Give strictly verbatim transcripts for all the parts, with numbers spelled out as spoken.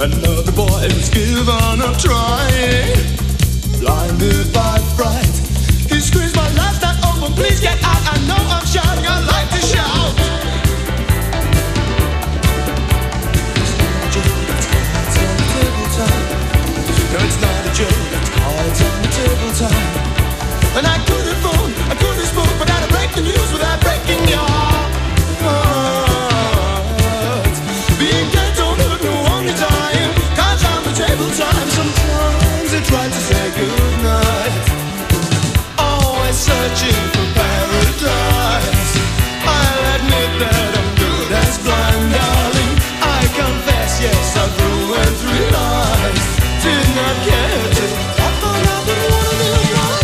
Another boy who's given a try. Blinded by fright, he screams, my life's not over, please get out. I know I'm shouting, I'd like to shout. No, it's not a joke, that's cards on the tabletop. And I couldn't phone, I couldn't spoke, but I gotta break the news without breaking your heart. Being dead don't hurt no one time. Cards on the tabletop. Sometimes I try to say goodnight. Always searching for paradise. I'll admit that I'm good as blind, darling. I confess, yes, I threw and three lies. Did not care to. I found out that one of them was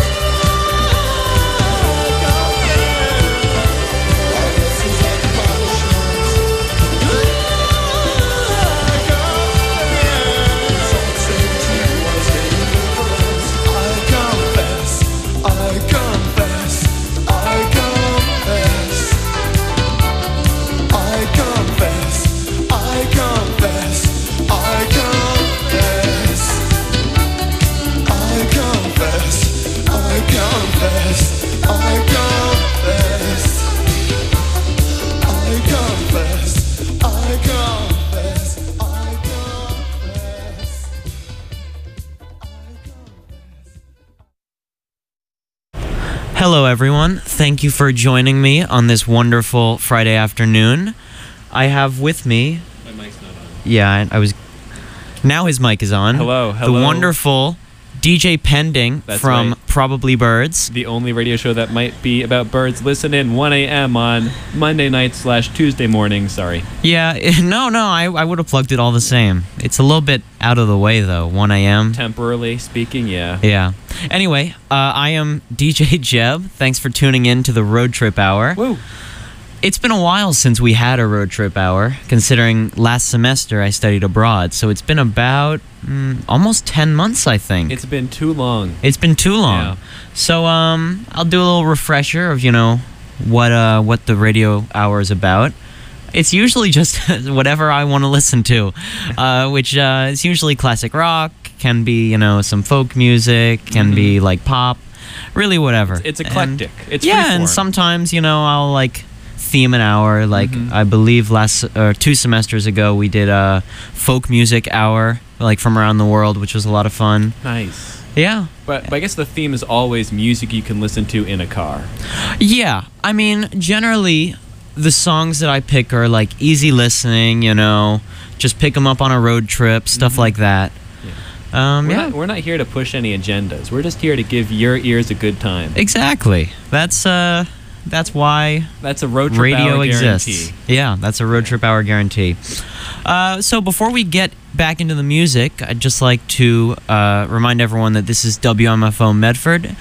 Hello everyone, thank you for joining me on this wonderful Friday afternoon. I have with me... My mic's not on. Yeah, I, I was... Now his mic is on. Hello, hello. The wonderful D J Pending That's from right. Probably Birds. The only radio show that might be about birds. Listen in one a.m. on Monday night slash Tuesday morning. Sorry. Yeah, no, no, I, I would have plugged it all the same. It's a little bit out of the way though, one a.m. Temporarily speaking, yeah. Yeah. Anyway, uh, I am D J Jeb. Thanks for tuning in to the Road Trip Hour. Woo. It's been a while since we had a Road Trip Hour, considering last semester I studied abroad. So it's been about mm, almost ten months, I think. It's been too long. It's been too long. Yeah. So um, I'll do a little refresher of, you know, what uh, what the radio hour is about. It's usually just whatever I want to listen to, uh, which uh, is usually classic rock, can be, you know, some folk music, can Mm-hmm. be like pop, really whatever. It's, it's eclectic. And, it's yeah, freeform. and sometimes, you know, I'll like theme an hour. Like Mhm. I believe last or two semesters ago we did a folk music hour, like from around the world, which was a lot of fun. Nice. Yeah. But, but I guess the theme is always music you can listen to in a car. Yeah, I mean, generally, the songs that I pick are like easy listening, you know, just pick them up on a road trip, stuff Mhm. like that. Um, We're, yeah, not, we're not here to push any agendas. We're just here to give your ears a good time. exactly. That's uh, that's why That's a road trip radio hour exists. guarantee. Yeah, that's a road trip hour guarantee. Uh, so before we get back into the music, I'd just like to uh, remind everyone that this is W M F O Medford.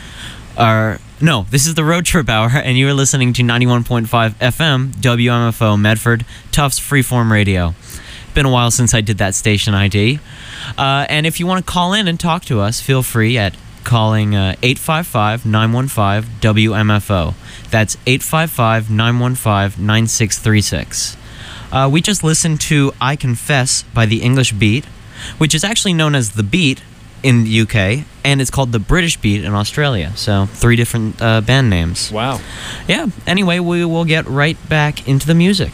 Or no, this is the Road Trip Hour, and you are listening to ninety-one point five F M W M F O Medford, Tufts Freeform Radio. Been a while since I did that station I D. Uh, and if you want to call in and talk to us, feel free at calling uh, eight five five, nine one five, W M F O. That's eight five five, nine one five, nine six three six. Uh, we just listened to I Confess by The English Beat, which is actually known as The Beat in the U K, and it's called The British Beat in Australia. So three different uh, band names. Wow. Yeah, anyway, we will get right back into the music.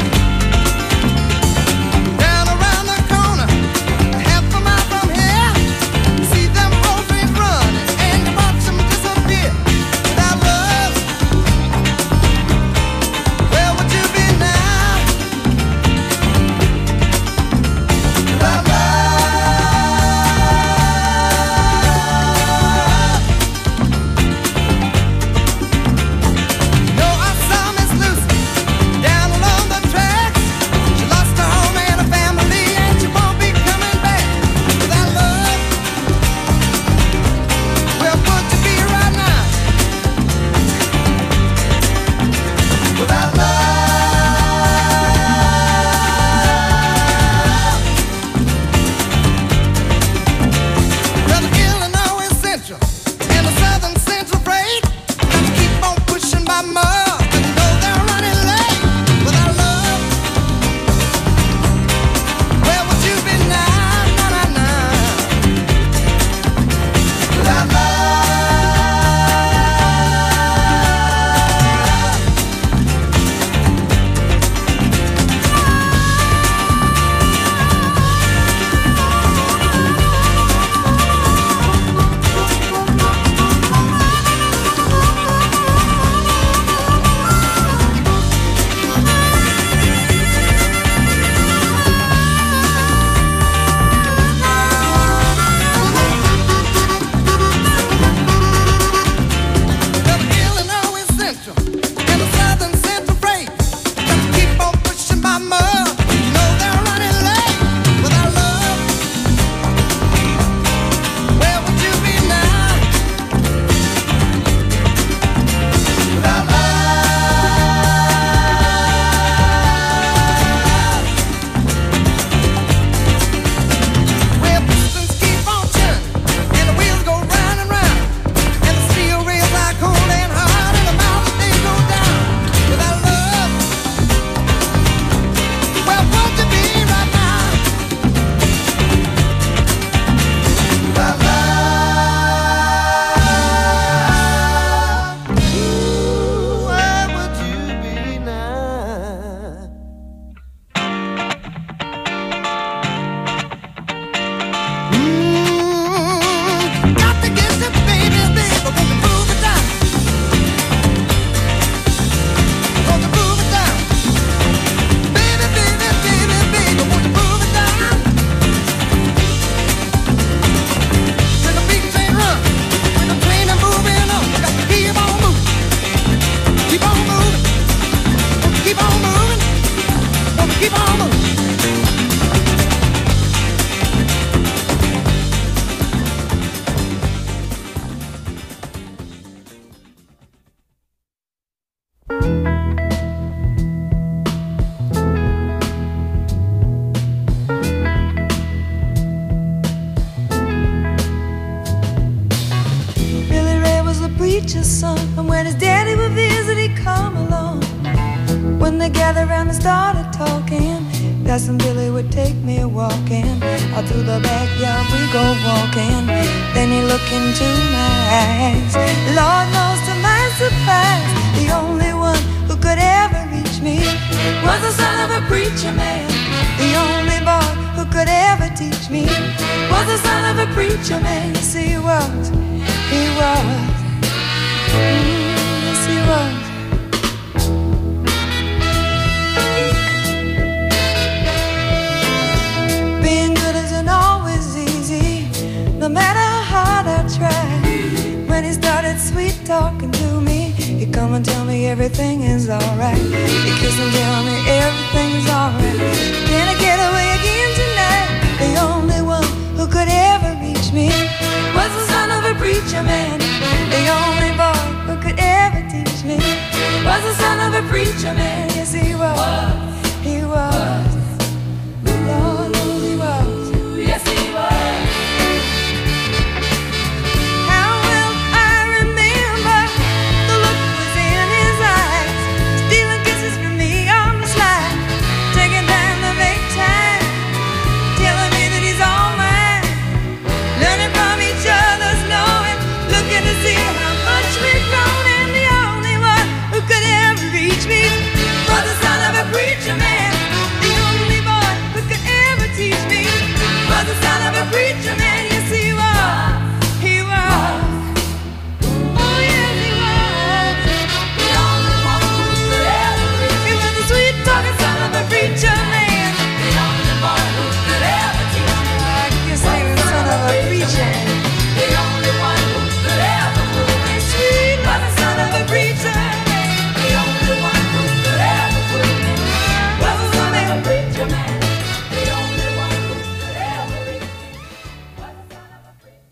Down around the corner, half a mile from here. preacher's son. And when his daddy would visit, he'd come along. When they gathered around and started talking, Cousin Billy would take me walking. Out through the backyard we go walking. Then he looked into my eyes. Lord knows to my surprise, the only one who could ever reach me was the son of a preacher man. The only boy who could ever teach me was the son of a preacher man. Yes, he was, he was, mm, yes, he was. Being good isn't always easy, no matter how hard I try. When he started sweet talking to me, he'd come and tell me everything is alright. He'd kiss and tell me everything's alright. Can I get away again tonight? The only one who could ever reach me was the son of a preacher man. The only boy who could ever teach me was the son of a preacher man. Yes, he was, he was. Lord knows he was. Yes, he was. How will I remember the look was in his eyes, stealing kisses from me on the slide, taking time to make time, telling me that he's all mine, learning from each other's knowing, looking to see how much we've grown. And the only one who could ever reach me was the son of a preacher man. The only boy who could ever teach me was the son of a preacher man. Yes, he was, he was. Oh, yes, he was. The only one who could ever reach me. He was the sweet talking son of a preacher man. The only boy who could ever teach me. I guess he was the son of a preacher. The only one who could ever move me. Sweet was the son of a preacher man. The only one who could ever move me was the son of a preacher man. The only one who could ever reach me was the son of a preacher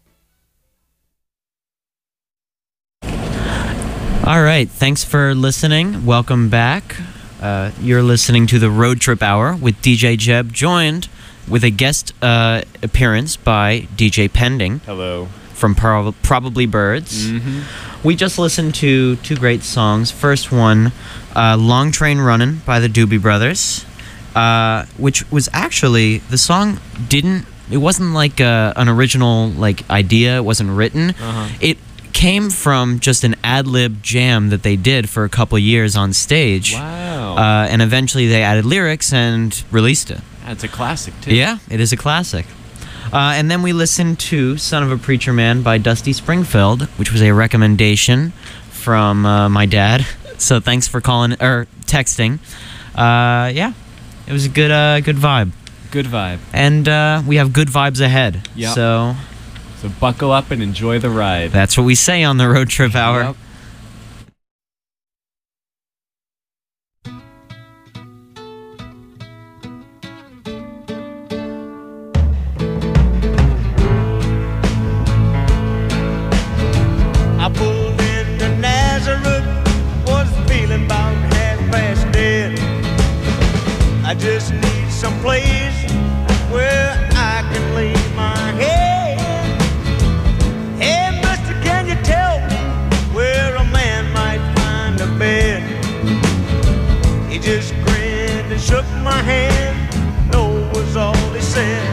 man. All right, thanks for listening. Welcome back. Uh, you're listening to the Road Trip Hour with D J Jeb, joined with a guest uh, appearance by D J Pending Hello. from Prob- Probably Birds. Mm-hmm. We just listened to two great songs. First one, uh, Long Train Runnin' by the Doobie Brothers, uh, which was actually, the song didn't, it wasn't like a, an original like idea, it wasn't written. Uh-huh. It came from just an ad-lib jam that they did for a couple years on stage. Wow. Uh, and eventually they added lyrics and released it. That's a classic, too. Yeah, it is a classic. Uh, and then we listened to Son of a Preacher Man by Dusty Springfield, which was a recommendation from uh, my dad. So thanks for calling or texting. Uh, yeah, it was a good, uh, good vibe. Good vibe. And uh, we have good vibes ahead. Yep. So So buckle up and enjoy the ride. that's what we say on the Road Trip Hour. Yep. I pulled into Nazareth, was feeling about half past dead. I just need some place where I can lay my head. Hey, mister, can you tell me where a man might find a bed? He just grinned and shook my hand, no was all he said.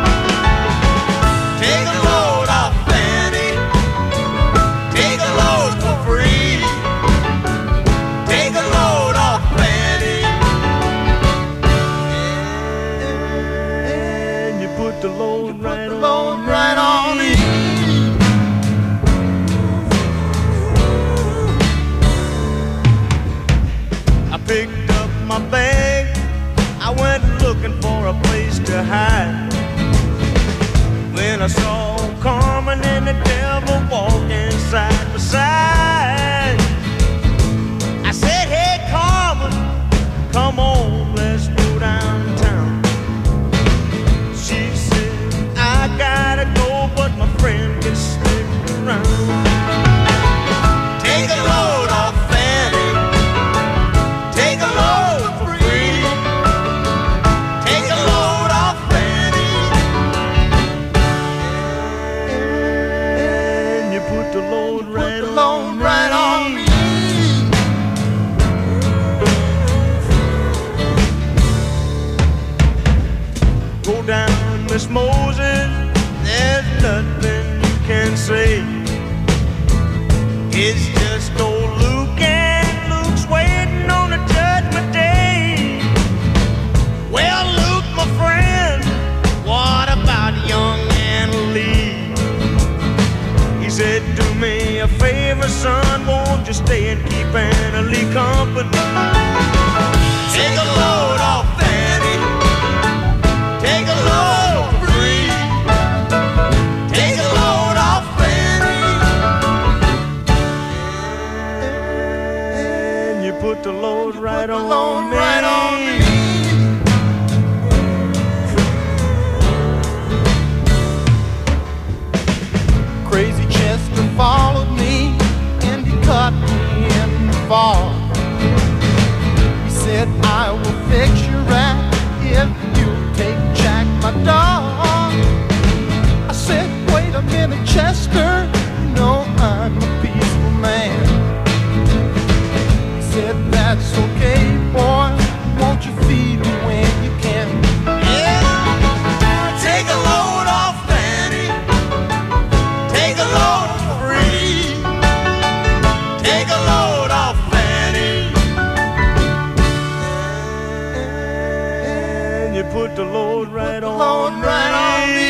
Take a load off, Fanny. Take a load for free. Take a load off, Fanny. And you put the load right on, right on me. I picked up my bag. I went looking for a place to hide. When I saw Carmen and the devil walking side by side, I said, hey Carmen, come on, let's go downtown. She said, I gotta go, but my friend can stick around. Take a load off, Fanny. Take a load for free. Take a load off, Fanny. nothing you can say. It's just old Luke, and Luke's waiting on the judgment day. Well, Luke, my friend, what about young Anna Lee? He said, do me a favor, son, won't you stay and keep Anna Lee company? Take a load off Fanny, take a load free, take a load off Fanny, and you put the load right on me. Right on me. Crazy Chester followed me and he caught me in the fall. He said, I will fix your rat if you take Jack, my dog. I said, wait a minute, Chester, you know I'm a peaceful man. He said, that's okay, boy, won't you feed me when you can? Yeah, take a load off Fanny, take a load free, take a load off Fanny, and you put the load right on load me. Right on me.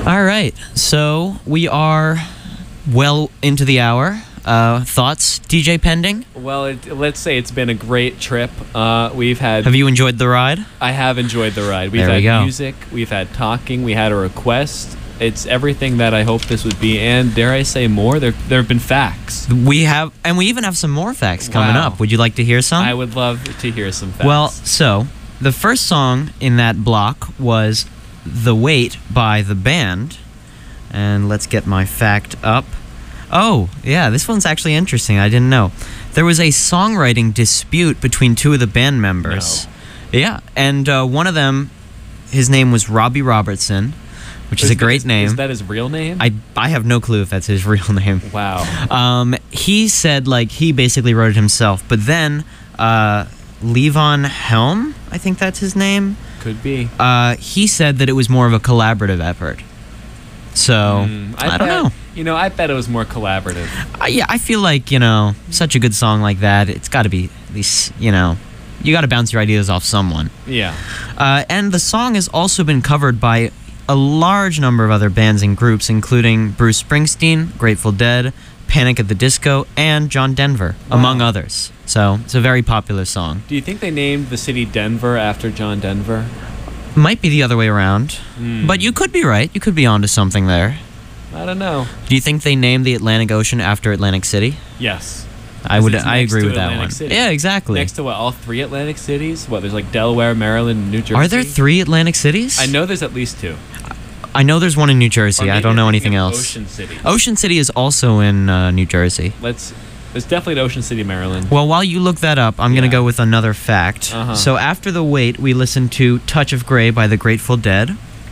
All right, so we are well into the hour. Uh, thoughts, D J Pending? Well, it, let's say it's been a great trip. Uh, we've had. Have you enjoyed the ride? I have enjoyed the ride. We've There we had go. music. We've had talking. We had a request. It's everything that I hoped this would be, and dare I say more? There, there have been facts. We have, and we even have some more facts coming Wow. up. Would you like to hear some? I would love to hear some facts. Well, so the first song in that block was "The Wait" by the band, and let's get my fact up. Oh, yeah, this one's actually interesting. I didn't know. There was a songwriting dispute between two of the band members. Yeah, and uh, one of them, his name was Robbie Robertson, which is, a that great his- name. Is that his real name? I I have no clue if that's his real name. wow. Um, he said like he basically wrote it himself, but then uh, Levon Helm, I think that's his name. Could be. Uh, he said that it was more of a collaborative effort. So Mm, I, don't bet- know. You know, I bet it was more collaborative. I, yeah, I feel like you know such a good song like that. It's got to be at least you know you got to bounce your ideas off someone. Yeah. Uh, and the song has also been covered by a large number of other bands and groups, including Bruce Springsteen, Grateful Dead, Panic at the Disco, and John Denver, Wow. among others. So it's a very popular song. Do you think they named the city Denver after John Denver? Might be the other way around, Hmm. but you could be right. You could be onto something there. I don't know. Do you think they named the Atlantic Ocean after Atlantic City? Yes. I would. it's I next agree to with that Atlantic one. City. Yeah, exactly. Next to what? All three Atlantic cities? What? There's like Delaware, Maryland, and New Jersey. Are there three Atlantic cities? I know there's at least two. I know there's one in New Or Jersey. I maybe don't I'm know thinking anything of else. Ocean City. Ocean City is also in uh, New Jersey. Let's. There's definitely an Ocean City, Maryland. Well, while you look that up, I'm going Yeah. to go with another fact. Uh-huh. So after The Wait, we listened to Touch of Grey by the Grateful Dead,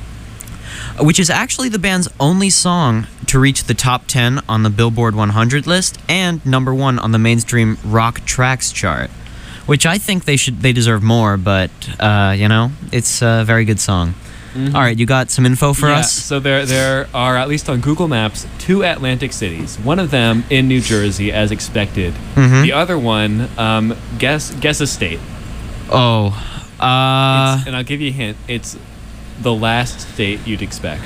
which is actually the band's only song to reach the top ten on the Billboard one hundred list and number one on the mainstream rock tracks chart, which I think they should they deserve more, but, uh, you know, it's a very good song. Mhm. All right, you got some info for Yeah, us? So there, there are at least on Google Maps two Atlantic cities. One of them in New Jersey, as expected. Mhm. The other one, um, guess guess a state. Oh, uh, It's- and I'll give you a hint. It's the last state you'd expect.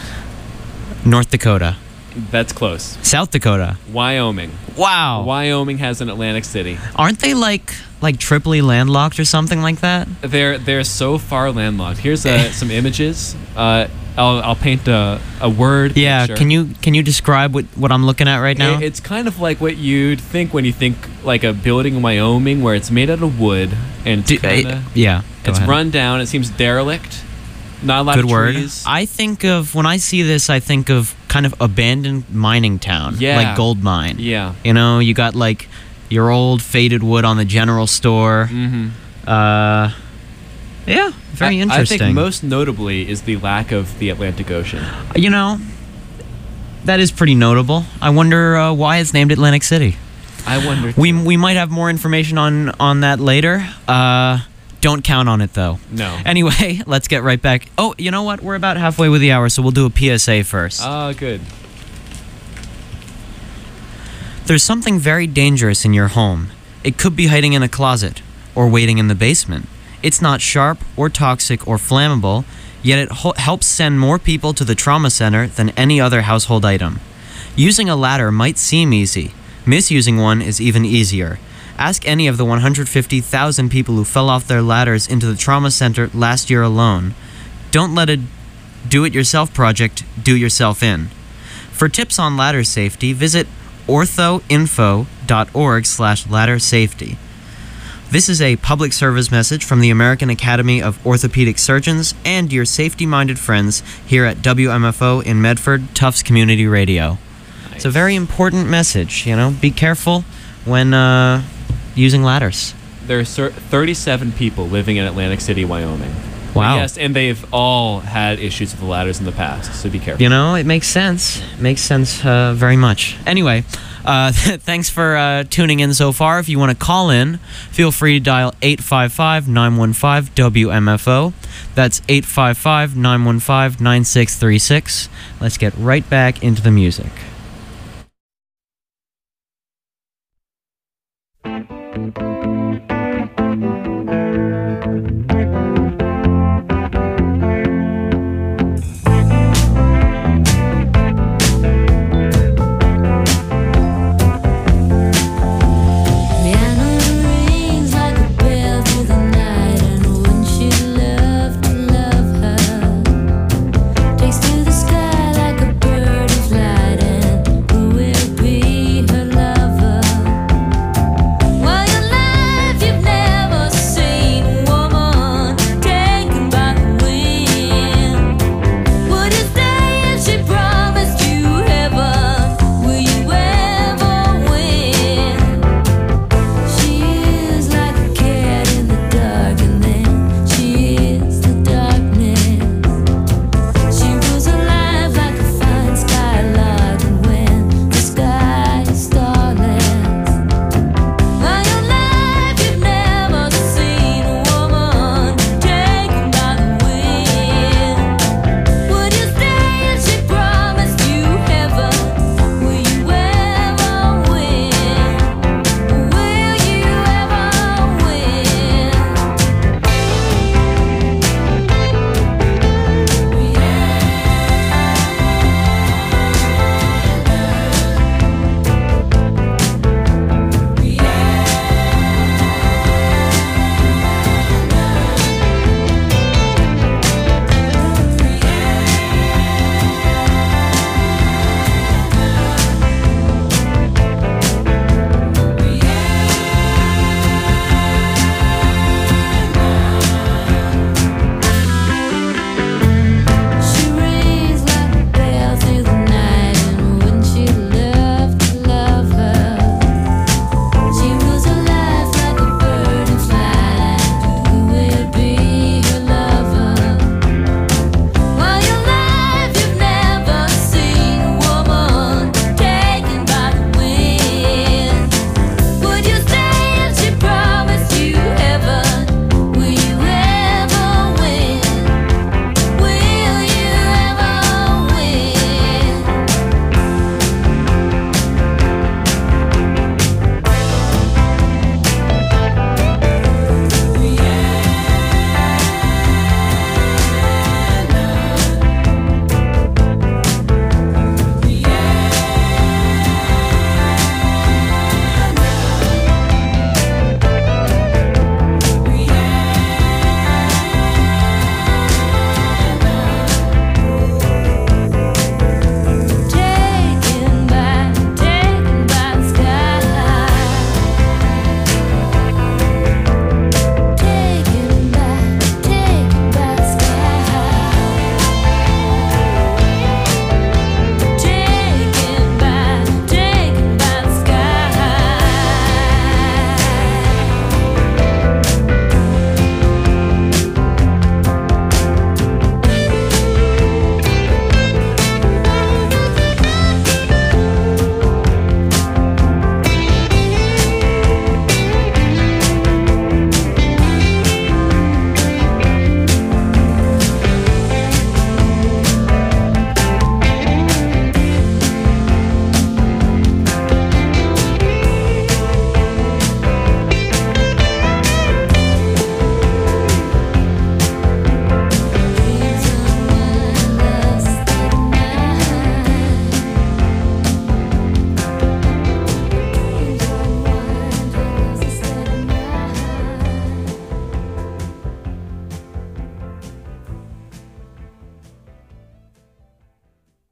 North Dakota. That's close. South Dakota. Wyoming. Wow. Wyoming has an Atlantic city. Aren't they like like triply landlocked or something like that? They're they're so far landlocked. Here's uh, some images. Uh, I'll I'll paint a, a word. Yeah, picture. can you can you describe what, what I'm looking at right now? It- it's kind of like what you'd think when you think like a building in Wyoming, where it's made out of wood and it's Do- kinda, uh, yeah, go it's ahead. run down. It seems derelict. Not a lot Good of word. trees. I think of when I see this, I think of kind of abandoned mining town, Yeah. like gold mine. yeah. You know, you got like your old faded wood on the general store. Mm-hmm. Uh, yeah, very I, interesting. I think most notably is the lack of the Atlantic Ocean. You know, that is pretty notable. I wonder uh, why it's named Atlantic City. I wonder. We we might have more information on on that later. Uh, don't count on it though. no. Anyway, let's get right back. Oh, you know what? We're about halfway with the hour, so we'll do a P S A first. Ah, good. There's something very dangerous in your home. It could be hiding in a closet or waiting in the basement. It's not sharp or toxic or flammable, yet it ho- helps send more people to the trauma center than any other household item. Using a ladder might seem easy. Misusing one is even easier. Ask any of the one hundred fifty thousand people who fell off their ladders into the trauma center last year alone. Don't let a do-it-yourself project do yourself in. For tips on ladder safety, visit orthoinfo.org slash ladder safety. This is a public service message from the American Academy of Orthopedic Surgeons and your safety-minded friends here at W M F O in Medford, Tufts Community Radio. It's a very important message, you know. Be careful when uh, using ladders. There are cer- thirty-seven people living in Atlantic City, Wyoming. Wow. Yes, and they've all had issues with the ladders in the past, so be careful. You know, it makes sense. It makes sense uh, very much. Anyway, uh, thanks for uh, tuning in so far. If you want to call in, feel free to dial eight five five, nine one five, W M F O. That's eight five five, nine one five, nine six three six. Let's get right back into the music.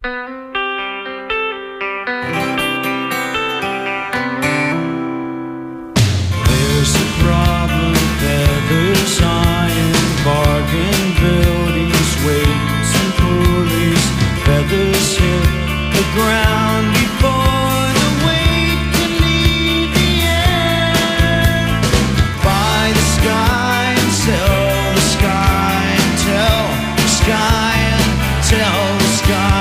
There's a problem, feathers, iron, bargain buildings, weights and pulleys. Feathers hit the ground before the weight can leave the air. Buy the sky and sell the sky and tell the sky and tell the sky.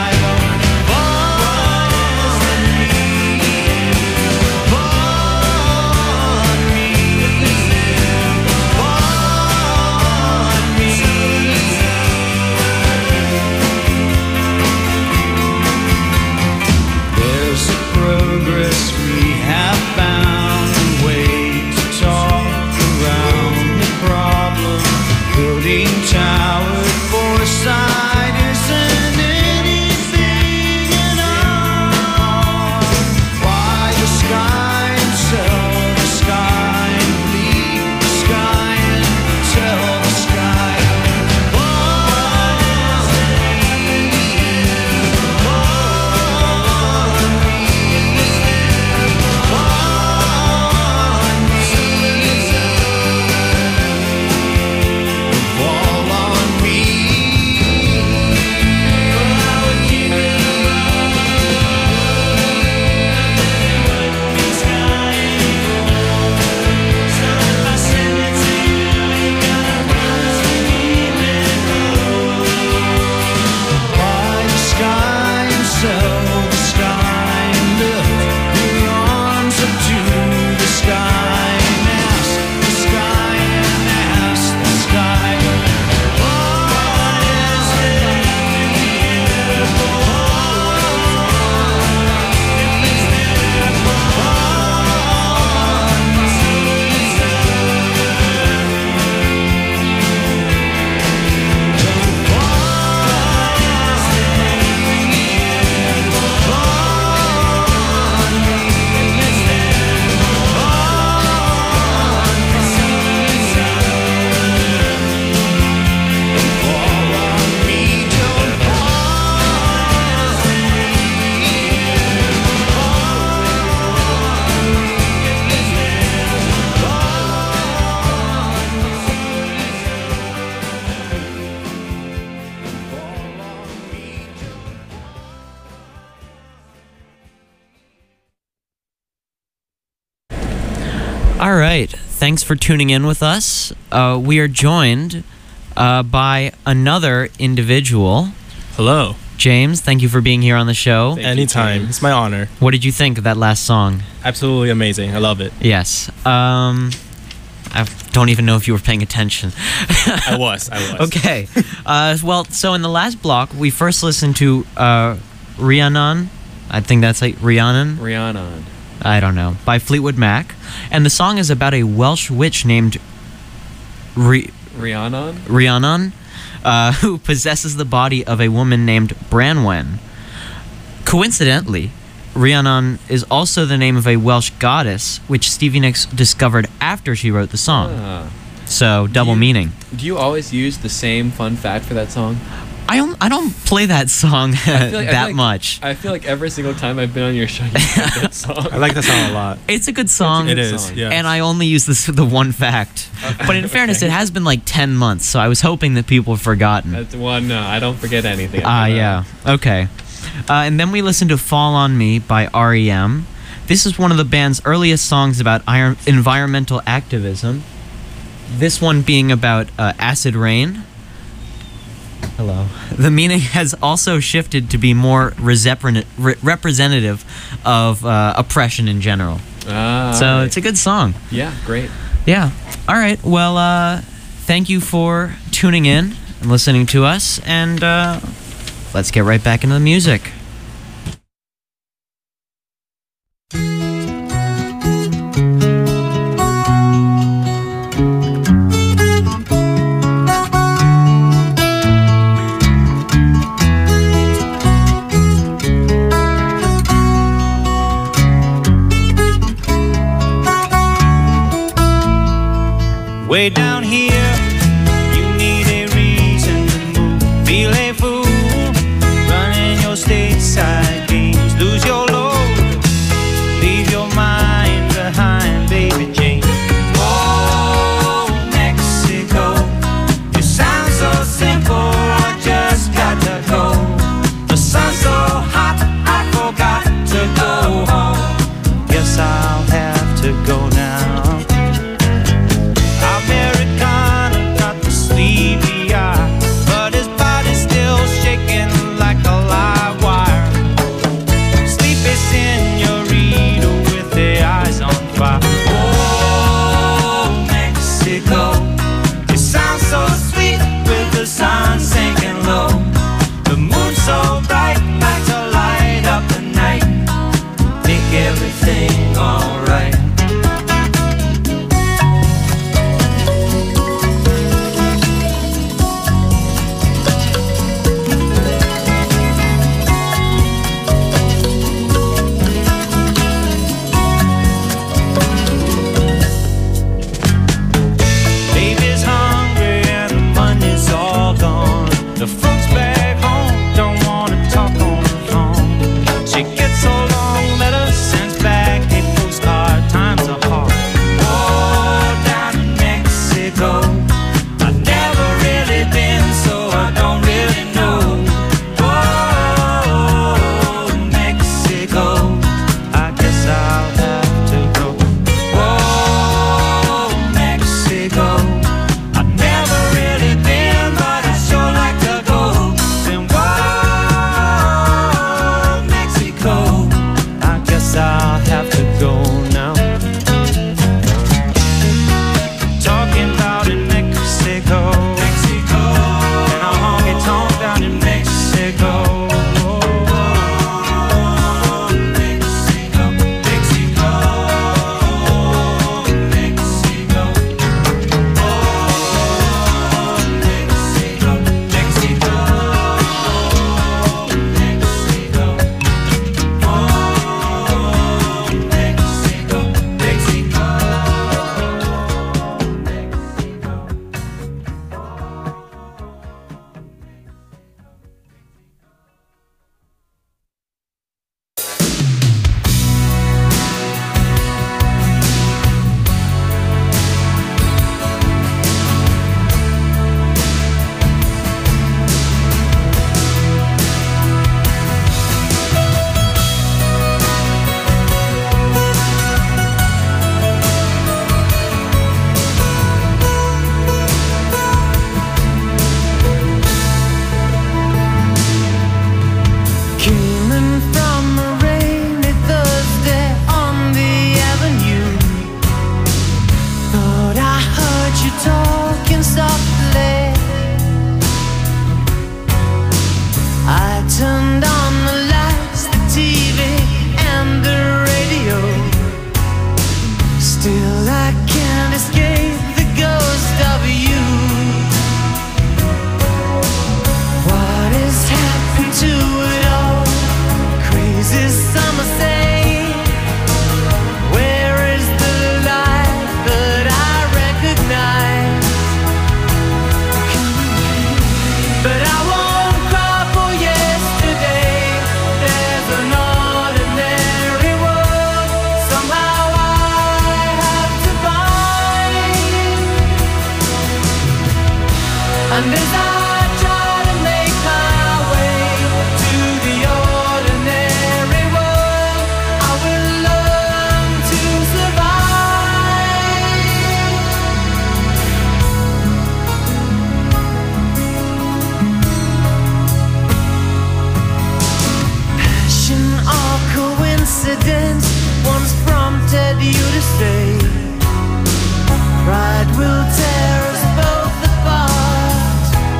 All right. Thanks for tuning in with us. Uh, we are joined uh, by another individual. Hello. James, thank you for being here on the show. Thank you, Anytime. James. It's my honor. What did you think of that last song? Absolutely amazing. I love it. Yes. Um, I don't even know if you were paying attention. I was. I was. Okay. Uh, well, so in the last block, we first listened to uh, Rhiannon. I think that's like Rhiannon. Rhiannon. I don't know. By Fleetwood Mac. And the song is about a Welsh witch named Rhi- Rhiannon? Rhiannon, uh, who possesses the body of a woman named Branwen. Coincidentally, Rhiannon is also the name of a Welsh goddess, which Stevie Nicks discovered after she wrote the song. Ah. So, double you- meaning. Do you always use the same fun fact for that song? I don't, I don't play that song I feel like- I feel that like- much. I feel like every single time I've been on your show, you play that song. I like that song a lot. It's a good song. It good is. song. Yeah. And I only use this the one fact. But in fairness, Okay. it has been like ten months, so I was hoping that people have forgotten. That's one. No, I don't forget anything. Ah, after that. yeah. Okay. Uh, and then we listened to Fall on Me by R E M. This is one of the band's earliest songs about iron- environmental activism. This one being about uh, acid rain. Hello. The meaning has also shifted to be more resepre- re- representative of uh, oppression in general. Ah, So alright. it's a good song. yeah, great. Yeah. All right. Well, uh, thank you for tuning in and listening to us. And uh, let's get right back into the music. Way down here, you need a reason to move. Feel a fool, running your state down in Mexico. Mexico, Mexico, Mexico. Oh, Mexico, Mexico, Mexico. Oh, Mexico, Mexico. Came in from a rainy Thursday on the avenue. Thought I heard you talking softly. I turned on the lights, the T V, and the radio. Still I can't escape the ghost of you. What has happened to it all? Crazy summer say, where is the life that I recognize? But I won't cry for yesterday. There's an ordinary world somehow I have to find. And as I try to make my way to the ordinary world, I will learn to survive. Passion or coincidence once prompted you to say, pride will tear us both apart.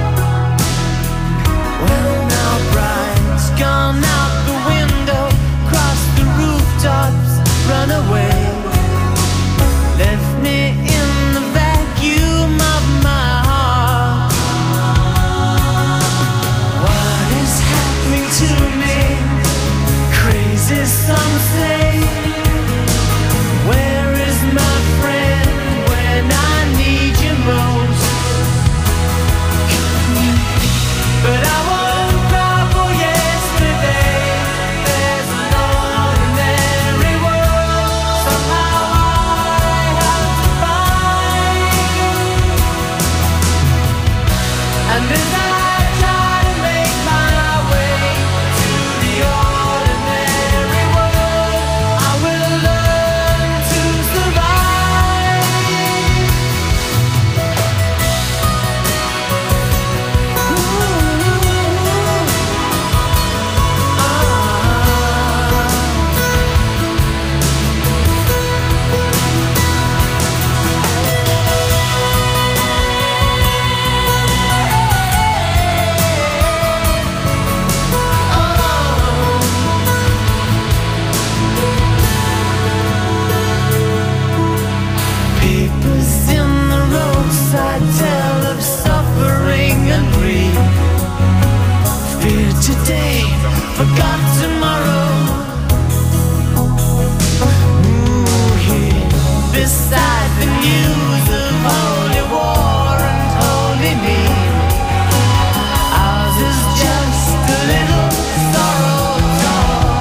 Well, now pride's gone out the window, cross the rooftops, run away, left me in the vacuum of my heart. What is happening to me? Crazy, some say. Where is my friend when I need you most? But I won't cry for yesterday. There's an ordinary world somehow I have to find. And as I try to make my way to the ordinary world, I will learn to survive. Papers in the roadside tell of suffering and grief. Fear today, forgot tomorrow. Ooh, here beside the news of holy war and holy need, ours is just a little sorrow talk.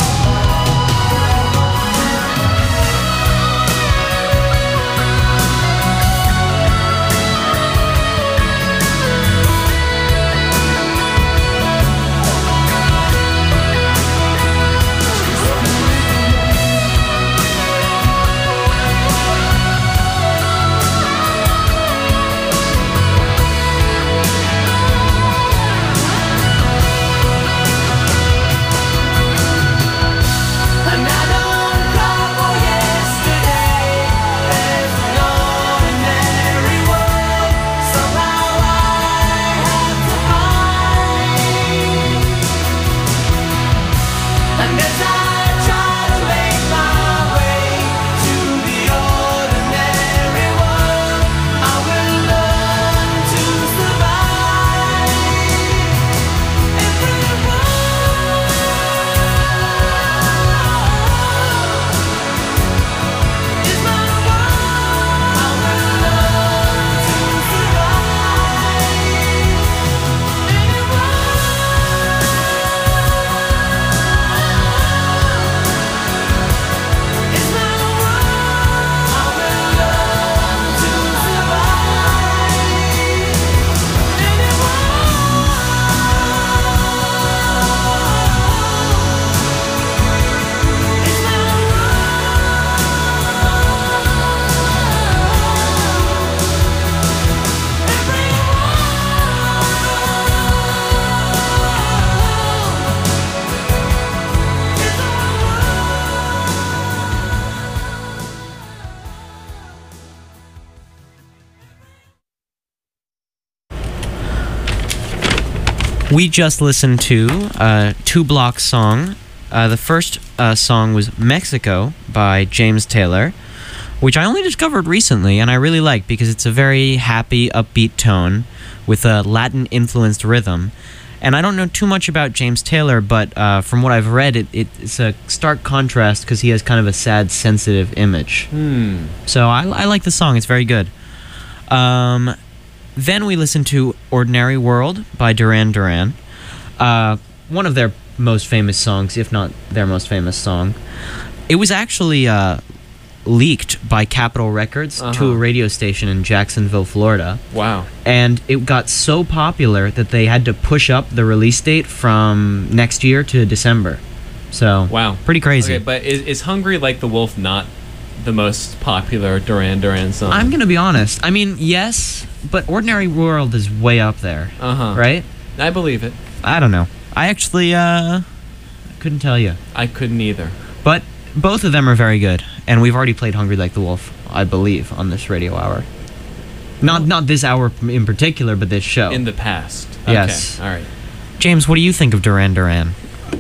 We just listened to a two block song. Uh, the first uh, song was Mexico by James Taylor, which I only discovered recently and I really like because it's a very happy, upbeat tone with a Latin-influenced rhythm. And I don't know too much about James Taylor, but uh, from what I've read, it, it, it's a stark contrast because he has kind of a sad, sensitive image. Hmm. So I, I like the song. It's very good. Um, then we listened to Ordinary World by Duran Duran. Uh, one of their most famous songs, if not their most famous song. It was actually uh, leaked by Capitol Records Uh-huh. to a radio station in Jacksonville, Florida. Wow. And it got so popular that they had to push up the release date from next year to December. So, Wow. pretty crazy. Okay, but is, is Hungry Like the Wolf not the most popular Duran Duran song? I'm going to be honest. I mean, yes, but Ordinary World is way up there, Uh-huh. right? I believe it. I don't know. I actually uh, couldn't tell you. I couldn't either. But both of them are very good, and we've already played Hungry Like the Wolf, I believe, on this radio hour. Not not this hour in particular, but this show. In the past. Yes. Okay. All right. James, what do you think of Duran Duran?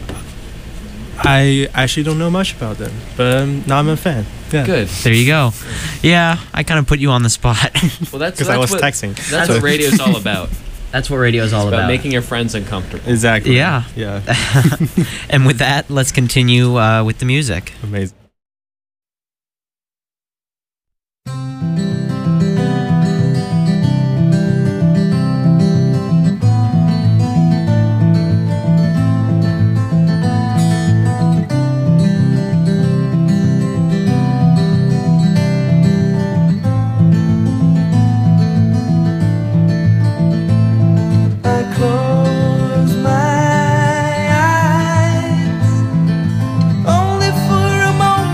I actually don't know much about them, but um, now I'm a fan. Yeah. Good. There you go. Yeah, I kind of put you on the spot. Well, that's Because that's I was what, texting. That's what radio's all about. That's what radio is all About about. making your friends uncomfortable. Exactly. Yeah. Yeah. And with that, let's continue uh, with the music. Amazing. I close my eyes only for a moment.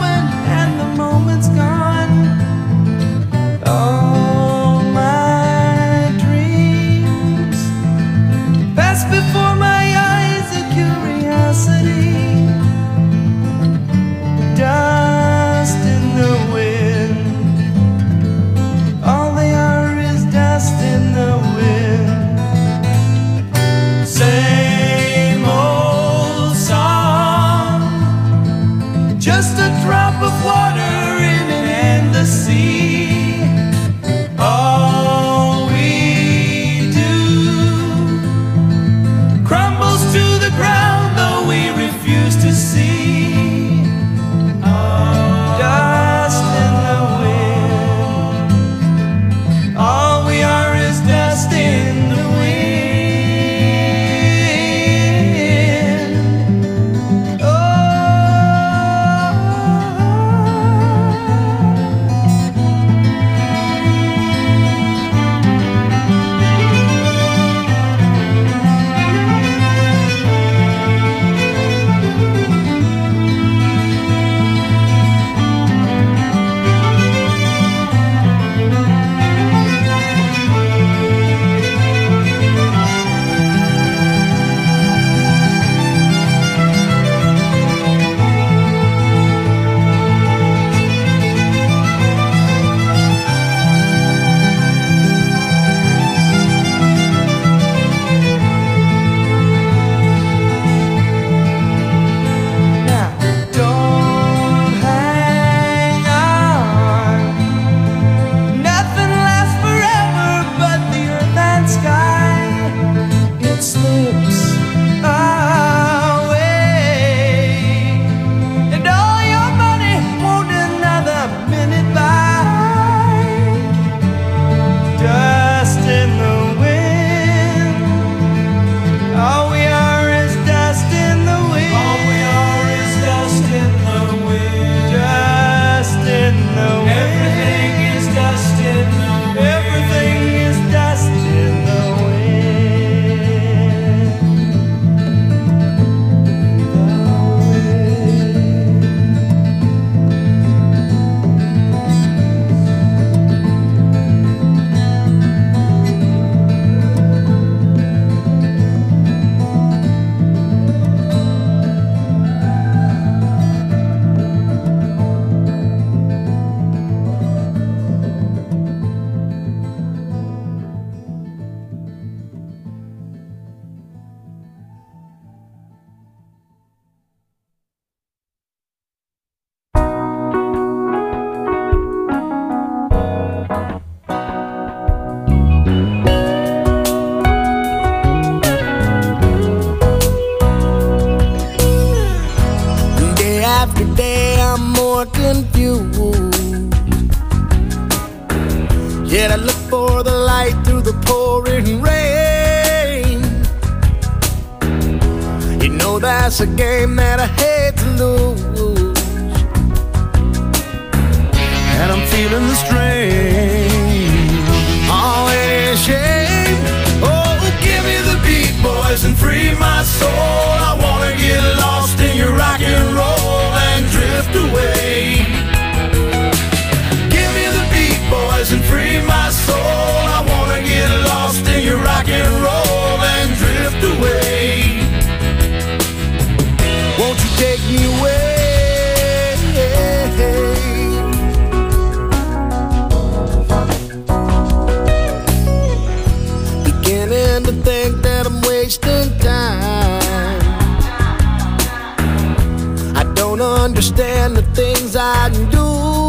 more confused. Yet I look for the light through the pouring rain. You know that's a game that I hate to lose, and I'm feeling the strain. Oh, it is a shame. Oh, give me the beat, boys, and free my soul. I wanna get lost in your rock and roll and drift away. Give me the beat, boys, and free my soul. I wanna get lost in your rock and roll and drift away. Won't you take me away? Beginning to think that I'm wasting time. I don't understand the things I do.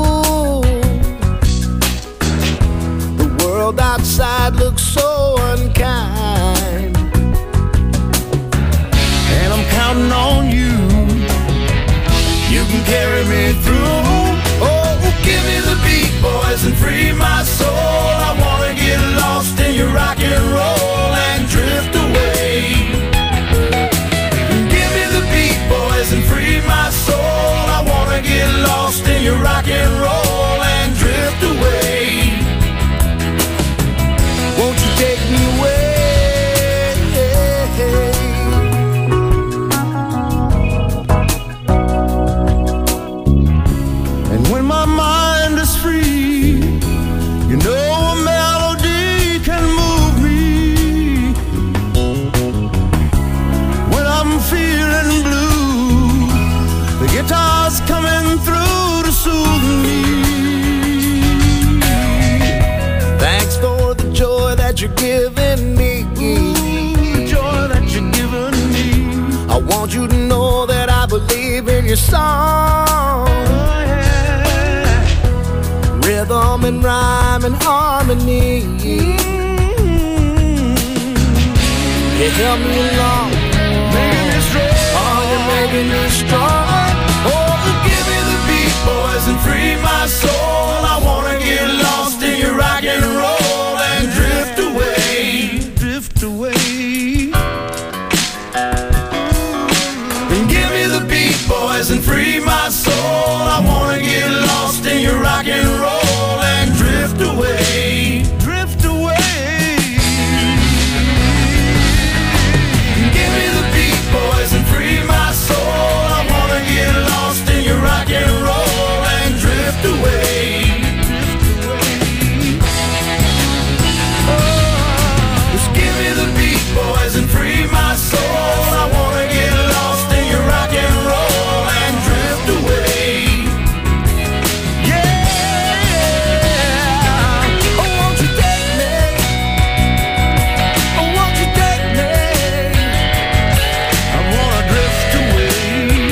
The world outside looks so unkind, and I'm counting on you. You can carry me through. Oh, give me the beat, boys, and free my soul. I wanna get lost in your rock and roll and drift away. Give me the beat, boys, and free my soul. I wanna get lost in your rock and roll and drift away. Won't you take me away? And when my mind is free, you know a melody can move me. When I'm feeling blue, the guitar's coming through to soothe me. Thanks for the joy that you're giving me. The joy that you're giving me. I want you to know that I believe in your song. Rhythm and rhyme and harmony. You help me along, making me strong. Oh, you're making me strong. Oh, give me the beat, boys, and free my soul. I wanna get lost in your rock and roll and drift away, drift away. And give me the beat, boys, and free my soul. I wanna get lost in your rock and roll and drift away, drift away. Give me the beat, boys, and free my soul. I wanna get lost in your rock and roll and drift away. Just give me the beat, boys, and free my soul. I wanna get lost in your rock and roll and drift away. Yeah. Oh, won't you take me? Oh, won't you take me? I wanna drift away.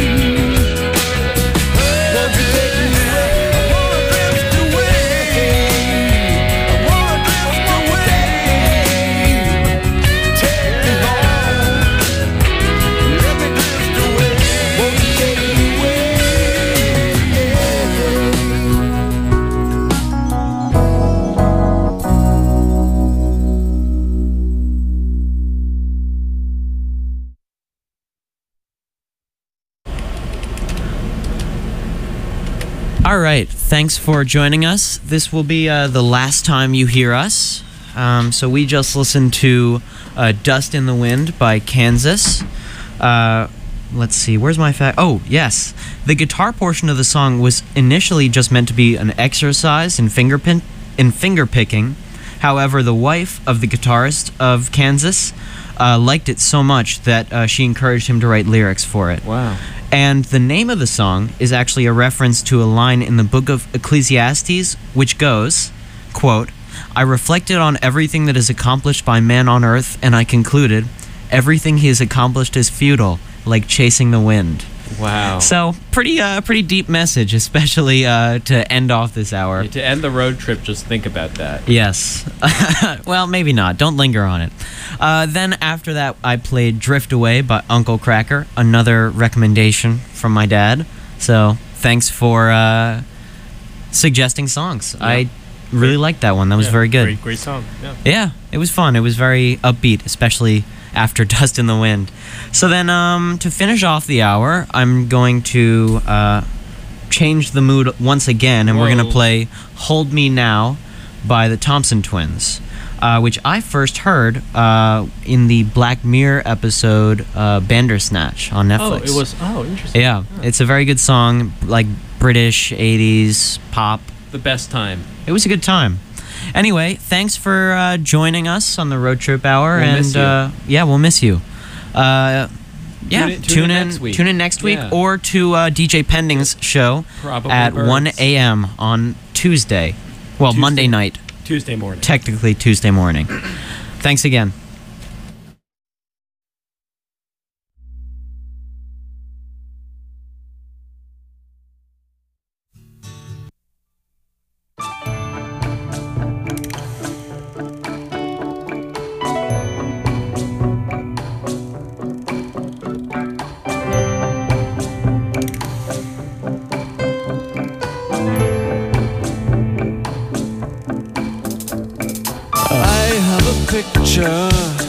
Won't you take me away? I wanna drift away. I wanna drift away. Take me home. Let me drift away. Won't you take me away? All right, thanks for joining us. This will be uh, the last time you hear us. Um, so we just listened to uh, Dust in the Wind by Kansas. Uh, let's see, where's my fact? Oh, yes. The guitar portion of the song was initially just meant to be an exercise in finger, pin- in finger picking. However, the wife of the guitarist of Kansas uh, liked it so much that uh, she encouraged him to write lyrics for it. Wow. And the name of the song is actually a reference to a line in the book of Ecclesiastes, which goes, quote, "I reflected on everything that is accomplished by man on earth, and I concluded, everything he has accomplished is futile, like chasing the wind." Wow. So, pretty uh, pretty deep message, especially uh, to end off this hour. To end the road trip, just think about that. Yes. Well, maybe not. Don't linger on it. Uh, then after that, I played Drift Away by Uncle Kracker, another recommendation from my dad. So thanks for uh, suggesting songs. I really liked that one. That was Yeah, very good. Great, great song. Yeah. Yeah, it was fun. It was very upbeat, especially after Dust in the Wind. So then, um, to finish off the hour, I'm going to uh, change the mood once again, and we're going to Whoa. play Hold Me Now by the Thompson Twins, uh, which I first heard uh, in the Black Mirror episode uh, Bandersnatch on Oh, Netflix. it was. Oh, interesting. Yeah, it's a very good song, like British eighties pop. The best time. It was a good time. Anyway, thanks for uh, joining us on the Road Trip Hour, We'll and miss you. Uh, yeah, we'll miss you. Uh, yeah, Tune in- tune in tune in, next week. tune in next week, Yeah. or to uh, D J Pending's show Probably at Birds. one a.m. on Tuesday. Well, Tuesday. Monday night, Tuesday morning. technically Tuesday morning. Thanks again. I have a picture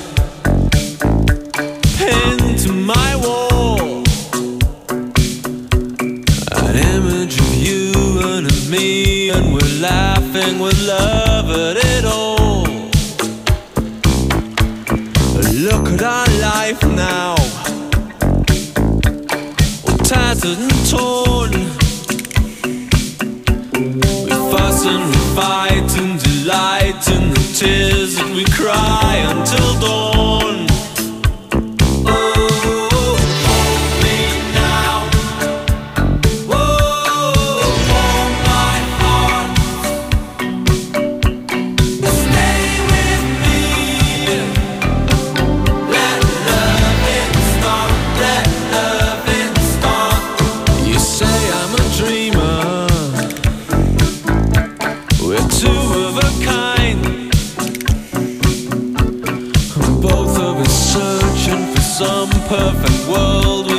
pinned to my wall, an image of you and of me, and we're laughing with love at it all. Look at our life now, all tattered and torn. We fuss and we fight and delight in the tears that we cry until dawn. Oh, hold me now. Oh, hold my heart. Stay with me. Let loving start. Let loving start. You say I'm a dreamer. We're two of a kind, both of us searching for some perfect world